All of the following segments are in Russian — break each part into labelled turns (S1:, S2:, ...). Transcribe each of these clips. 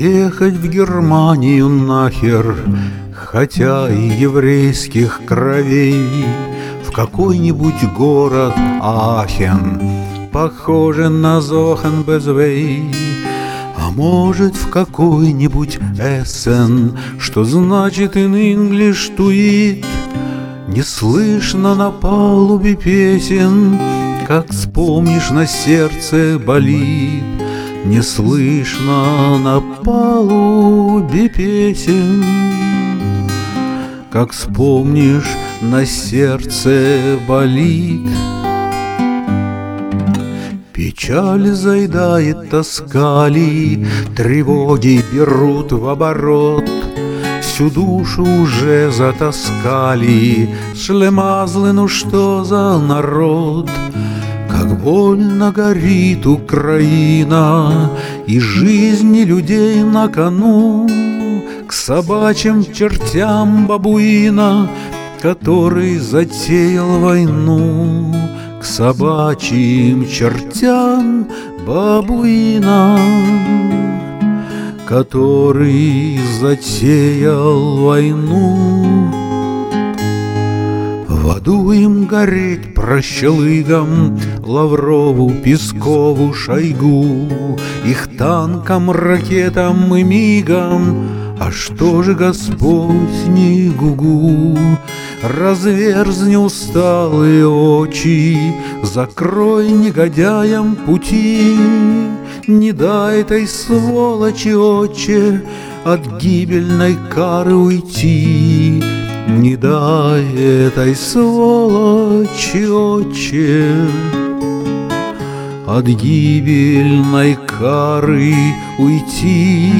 S1: Ехать в Германию нахер, хотя и еврейских кровей, в какой-нибудь город Ахен, похоже на Зохенбезвей, а может в какой-нибудь Эссен, что значит in English to eat. Не слышно на палубе песен, как вспомнишь, на сердце болит. Не слышно на палубе песен, как вспомнишь, на сердце болит. Печаль заедает тоскали, тревоги берут в оборот. Всю душу уже затаскали, шлемазлы, ну что за народ? Как больно горит Украина, и жизни людей на кону. К собачьим чертям бабуина, который затеял войну. К собачьим чертям бабуина, который затеял войну. В аду им гореть прощелыгам, Лаврову, Пескову, Шойгу, их танкам, ракетам и мигам. А что же Господь не гугу? Разверзни усталые очи, закрой негодяям пути. Не дай этой сволочи, отче, от гибельной кары уйти. Не дай этой сволочи, отче, от гибельной кары уйти.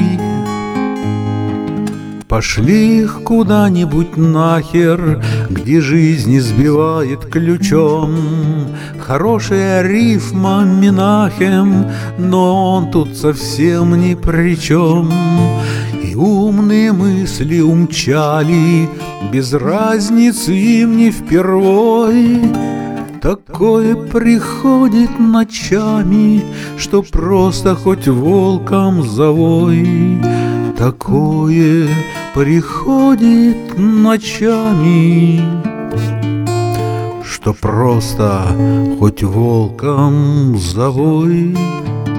S1: Пошли их куда-нибудь нахер, где жизнь избивает ключом. Хорошая рифма Менахем, но он тут совсем ни при чем. И умные мысли умчали, без разницы им не впервой. Такое приходит ночами, что просто хоть волком завой. Такое приходит ночами, что просто хоть волком завой.